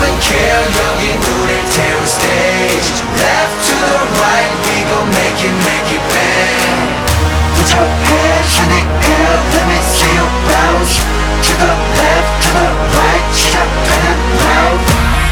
even care 여기 물을 태울 stage Left to the right we gon' make it bang Put your hands in the air let me see you bounce To the left to the right 시작하는 round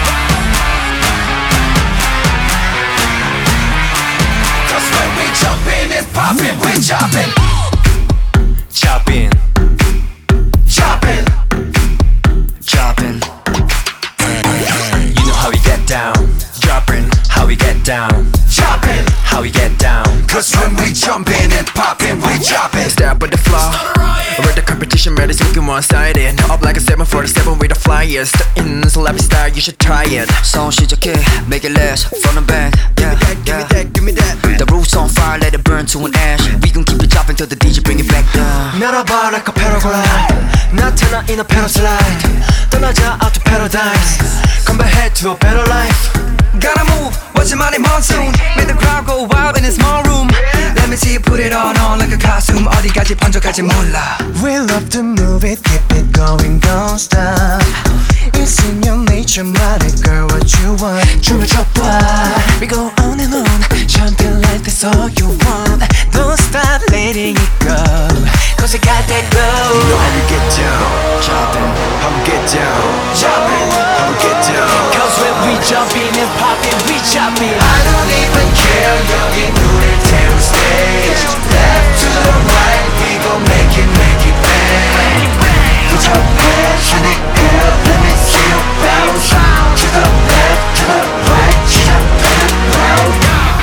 Cause when we jump in it's poppin' we choppin' Chopping, choppin' chopping. You know how we get down. Dropping, how we get down. choppin' How we get down. Cause when we jump in and poppin' we choppin' Step on the floor. We're the competition, ready to looking one-sided. Up like a 747 with the flyers. The in, so let me start, you should try it. Song 시작해, make it last, front and back. Yeah, Give me that, give me that. The roof's on fire, let it burn to an ash. We gon' keep it dropping till the DJ bring it back down. 날아봐 like a paraglide. 나타나 in a paraslide. 떠나자 out to paradise. Come back head to a better life. Gotta move, watch your money monsoon. Make the crowd go wild in a small room. Let me see you put it on like a costume. 어디까지 번져갈지 몰라. We love to move it, keep it going, don't stop. It's in your nature, 말해 girl what you want. 춤을 춰봐. We go on and on, champion like that's all you want. Don't stop letting it go, cause you got that glow. You know how we get down. Chopping, How we get down. Choppin' How we get down. cause when we jumping and popping, we chopping. I don't even care 여기 물을 태울 stage Left to the right we gon' make it bang Put your hands in the air let me see you bounce To the left to the right 시작하는 round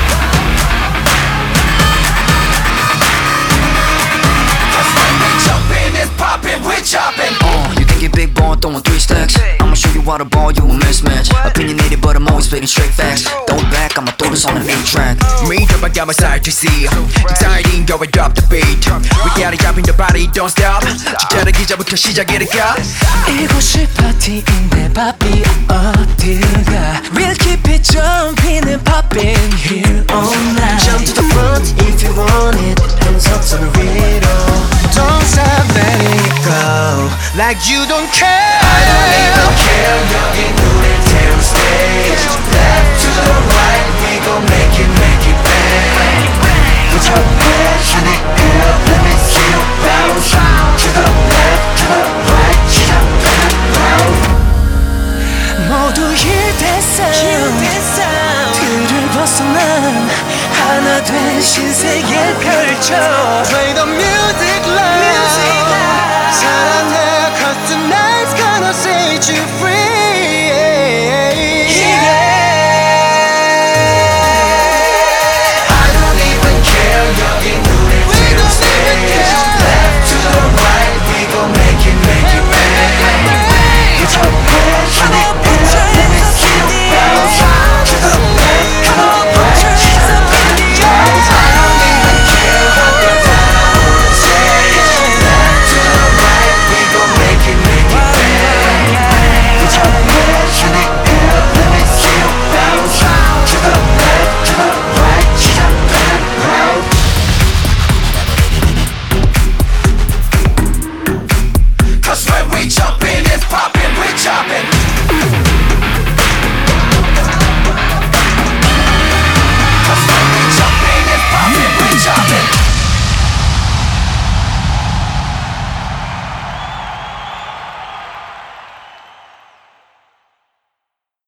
Cause when we jumpin' it's poppin' we choppin' You think you're big ball, throwing 3 stacks. I'ma show you how to ball, you a mismatch. Opinionated, but I'm always spitting straight facts. Throw it back, I'ma throw this on an 8-track. Me drop I got my side to see. Exciting, go and drop the beat. We gotta drop in the body, don't stop. 주저하기 전부터 시작이니까. 이곳이 파티인데 바비 어디가. We'll keep it jumping and popping here all night. Jump to the front if you want it. Hands up to the radio. Don't stop letting it go, like you don't care. I don't even care 여기 물을 태울 stage Left to the right we gon' make it bang Put your hands in the air let me see you bounce To the left to the right 시작하는 round 모두 힐됐어 틀을 벗어난 하나 된 신세계 펼쳐. Play the music loud.